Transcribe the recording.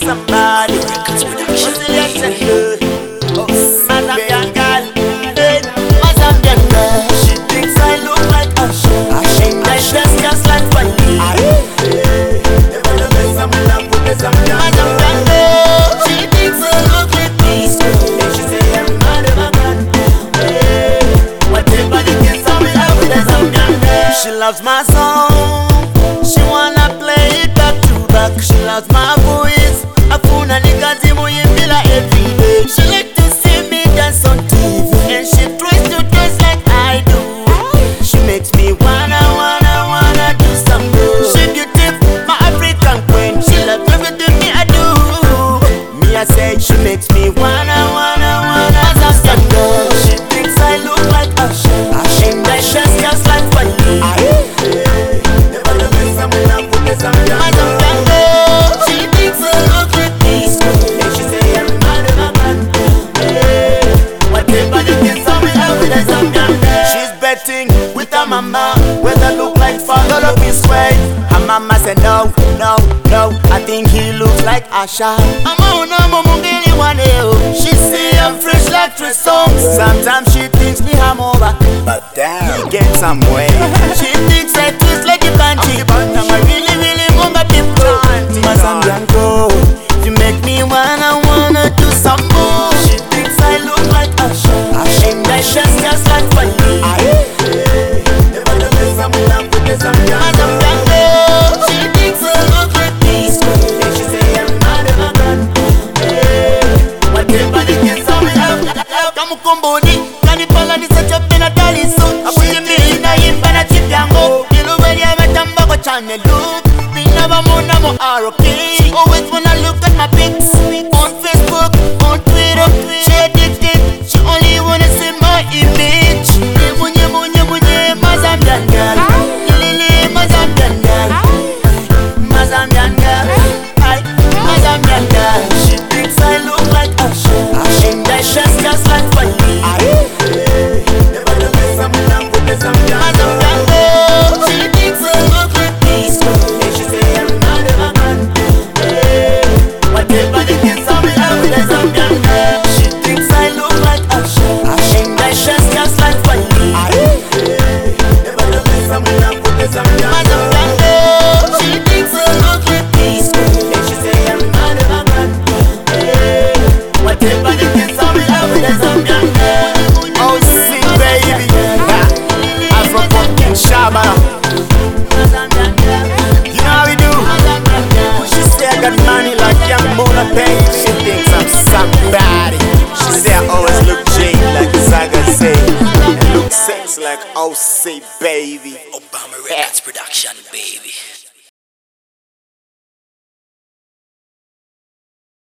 somebody. Resilient good. Oh, Mazambian girl. Mazambian girl. She thinks I look like Usher. And I dress just like Wally. Mazambian girl. She thinks I look like this. And she say I'm mad of a man. Whatever the case, I'm in love with a Zambian girl. She loves my song. She wanna play it back to back. She loves my voice. Afuna nikazi muyimbila every day. She like to see me dance on TV, and she tries to dance like I do. She makes me wanna do something. She beautiful, my African queen. She loves everything me I do. Me I say she makes me wanna Zambian girl. She thinks I look like Usher. And I dress just like Wally. Mazambian girl. She thinks I look like this. And she say I'm mad of a man. Whatever the case, I'm in love with a Zambian girl. She's betting with her mama whether look like father or his way. Her mama said no. I think he looks like Asha. She say I'm fresh like Tristan. Sometimes she thinks me I'm over, but damn, he get some way. She thinks I twist like a banshee. I'm a really mumba people. Mazambian girl, you make me wanna do some more. She thinks I look like Usher. And I dress just like Wally. Mazambian girl, she thinks I look like this. And she say I'm mad of a man. Whatever the case, I'm in love. Kamukomboni, kanipala ni sacha pena daliso. Abuye mina imba na chip yango. Ilubeli ametamba kwa channel look. Mina bamona mo ROK. She always wanna look at my pics on Facebook, on Twitter. She addicted, she only wanna see my image. Munye Mazambian girl. Lili Mazambian girl. Mazambian girl. Mazambian girl. She thinks I look like Usher. And I dress just like Wally. Mazambian girl. She thinks I look like this. And she say I'm mad of a man. Whatever the case, I'm in love with a Zambian girl. She thinks I look like Usher. And I dress just like Wally. Mazambian girl. She thinks I look like this. And she say I'm mad of a man. Whatever the case, I'm in love with a Zambian girl. Oh, see, baby. Afro fucking Shabba. You know how we do. She say I got money like young Mona Pay. She thinks I'm somebody. She say I always look J like Zaga say, and look sex like OC, baby. Obama Records production, baby.